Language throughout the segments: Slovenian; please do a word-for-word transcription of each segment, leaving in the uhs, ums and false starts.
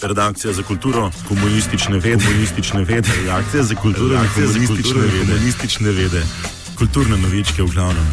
Redakcija za kulturo, komunistične vede, komunistične vede, redakcija za kulturo, redakcija za komunistične vede, komunistične vede, kulturne novičke v glavnem.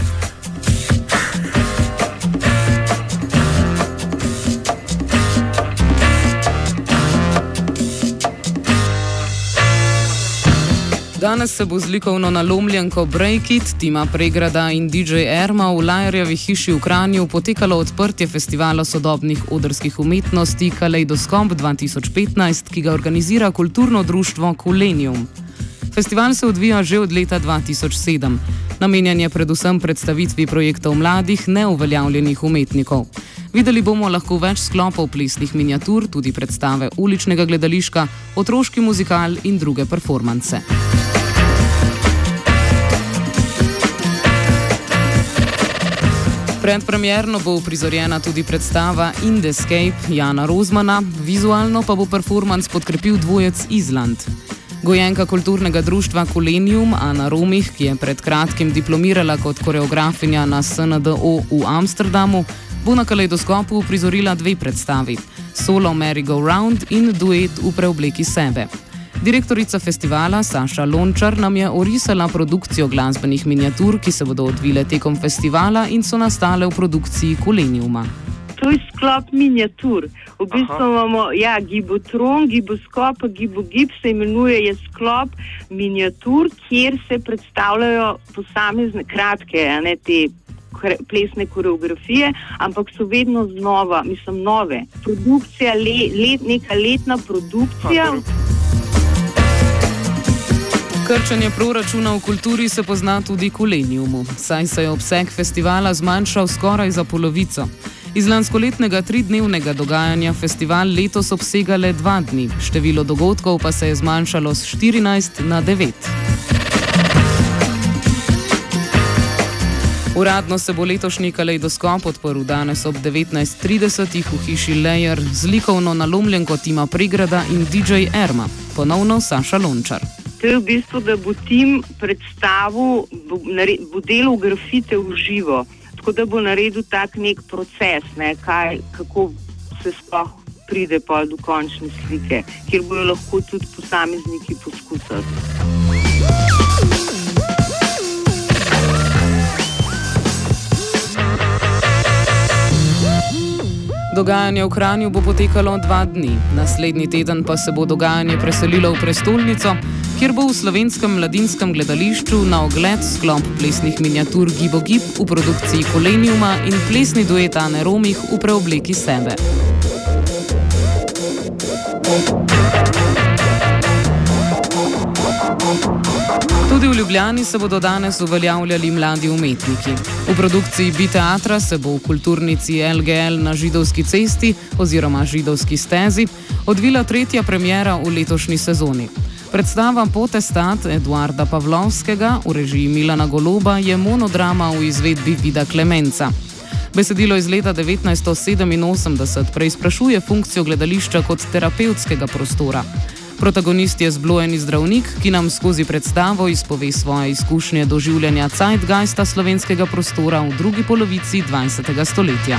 Danes se bo z likovno nalomljenko Break It, Tima Pregrada in D J Erma v Lajerjevi hiši v Kranju potekalo odprtje festivala sodobnih odrskih umetnosti Kaleidoskop dva tisoč petnajst, ki ga organizira kulturno društvo Kulenium. Festival se odvija že od leta dva tisoč sedem. Namenjen je predvsem predstavitvi projektov mladih, neuveljavljenih umetnikov. Videli bomo lahko več sklopov plesnih miniatur, tudi predstave uličnega gledališka, otroški muzikal in druge performance. Predpremierno bo uprizorjena tudi predstava Indescape Jana Rozmana, vizualno pa bo performans podkrepil dvojec Island. Gojenka kulturnega društva Kulenium Ana Romih, ki je pred kratkim diplomirala kot koreografinja na S N D O v Amsterdamu, bo na Kaleidoskopu uprizorila dve predstavi, Solo Merry Go Round in Duet v preobleki sebe. Direktorica festivala Saša Lončar nam je orisala produkcijo glasbenih miniatur, ki se bodo odvile tekom festivala in so nastale v produkciji Kuleniuma. To je sklop miniatur. V bistvu imamo ja, Gibotron, Giboskop, Gibogib se imenuje, je sklop miniatur, kjer se predstavljajo posamezne kratke, a ne te plesne koreografije, ampak so vedno znova, mislim, nove. Produkcija, le, let, neka letna produkcija. Krčenje proračuna v kulturi se pozna tudi Kuleniumu, saj se je obseg festivala zmanjšal skoraj za polovico. Iz lanskoletnega tridnevnega dogajanja festival letos obsega le dva dni, število dogodkov pa se je zmanjšalo s štirinajst na devet. Uradno se bo letošnji Kaleidoskop odprl danes ob devetnajst trideset v hiši Lajer z likovno nalomljenko Tima Pregrada in D J Erma, ponovno Saša Lončar. To je v bistvu, da bo Tim predstavil, bo, bo delal grafite v živo, tako da bo naredil tak nek proces, ne, kaj, kako se sploh pride pa do končne slike, kjer bojo lahko tudi posamezniki poskusili. Dogajanje v Kranju bo potekalo dva dni, naslednji teden pa se bo dogajanje preselilo v prestolnico, kjer bo v Slovenskem mladinskem gledališču na ogled sklop plesnih miniatur Gibogib v produkciji Kuleniuma in plesni duet Ane Romih v preobleki sebe. Tudi v Ljubljani se bodo danes uveljavljali mladi umetniki. V produkciji Biteatra se bo v kulturnici L G L na Židovski cesti oziroma Židovski stezi odvila tretja premiera v letošnji sezoni. Predstava Potestat Eduarda Pavlovskega v režiji Milana Goloba je monodrama v izvedbi Vida Klemenca. Besedilo iz leta devetnajststo sedeminosemdeset preizprašuje funkcijo gledališča kot terapevtskega prostora. Protagonist je zblojeni zdravnik, ki nam skozi predstavo izpove svoje izkušnje doživljanja zeitgeista slovenskega prostora v drugi polovici dvajsetega stoletja.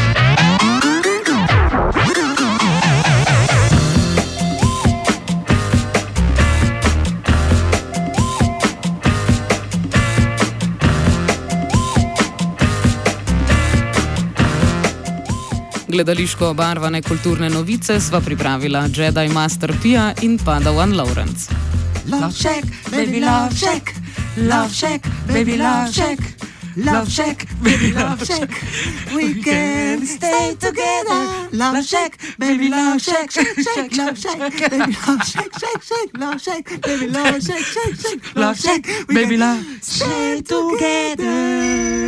Gledališko obarvane kulturne novice sva pripravila Jedi Master Pia in Padawan Lawrence. Love Shack, baby love shack, love shack, baby love shack, love shack, baby love shack, we can stay together. Love shack, baby love shack, shack, shack, love shack, baby love shack, shack, shack, love shack, baby love shack, shack, shack, love shack, baby love stay together.